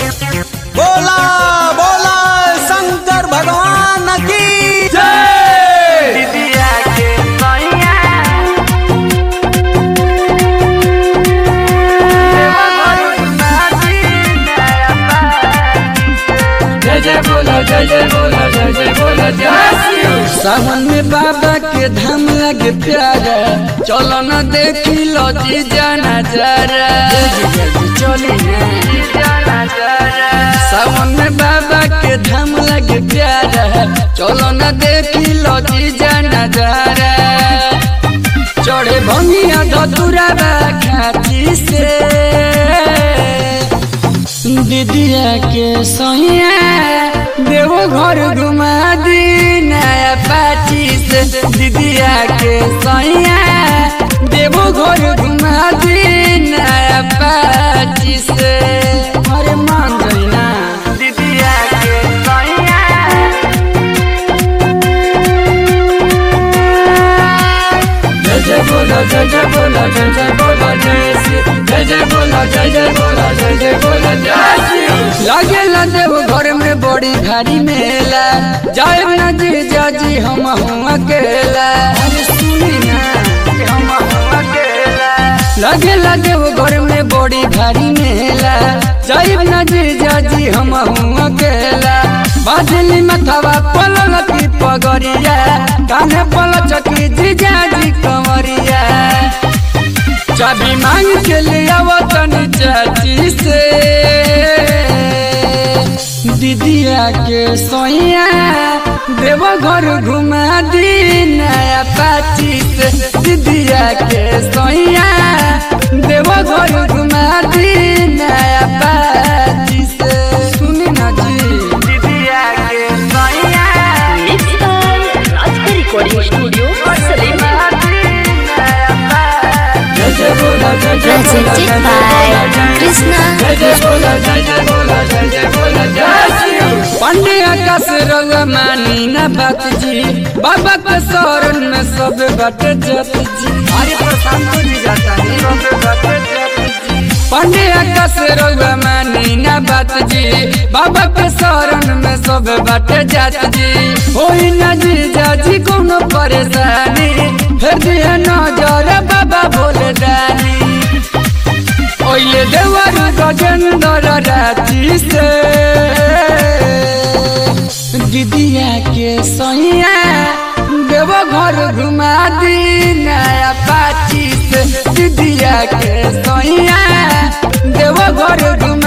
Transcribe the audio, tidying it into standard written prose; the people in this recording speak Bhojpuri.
बोला बोला शंकर भगवान की जय। दीदिया के सैया जय जय बोला जय जय बोला जय जय बोला जय। सावन में बाबा के धाम लगे प्यारा, चलो न देखी लो जीजा नजारा। चली सावन में बाबा के धाम लगे प्यारा, चलो न देखी लो जीजा नजारा। चढ़े भंगिया धतुरा खाची से, दीदिया के सैया देवो घर घुमा दी नया पाची से। दीदिया के सैया देवो घर घुमा दी नया पाची से। अरे मान गई ना दीदिया के सैया जय जय बोला जय जय बोला जय जय बोला जय श्री। जय जय बोला जय जय बोला जय जय बोला जय श्री। लगे देव घर में बड़ी भारी मेला, जाए न जीजा जी हम अकेला। अरे सुनी ना हम अकेला। लगे देव घर में बड़ी भारी मेला, जाए न जीजा जी हम अकेला। बादली मथवा पलल की पगरिया, कान्हे पल चकी जीजा जी कमरिया। चाबी मांग के लिया वतन चाची से, दीदिया के सैया देवो घर घुमा दी नया पाची से। दीदिया के सैया देवो घर घुमा दी नया पाची से। सुनी ना जी दीदिया के सैया Mixed by Rajka Recording Studio, Salem. जय बोला जय जय बोला जय जय बोला Krishna जय जय बोला जय जय बोला जय जय बोला जय। पंडे आकाश रउआ मानी न बात जी, बाबा के शरण में सब बट जत जी। हरि प्रशांत जी जाता है सब बातें जी। पंडे आकाश रउआ मानी न बात जी, बाबा के शरण में सब बट जात जी। होई न जीजा जी कोनो परेशानी, फिर दिया नजर बाबा भोले दानी। ओइले देवर गजेंद्र राती से, दीदिया के सैया देवो घर घुमा दी नया पाची से। दीदिया के सैया देवो घर घुमा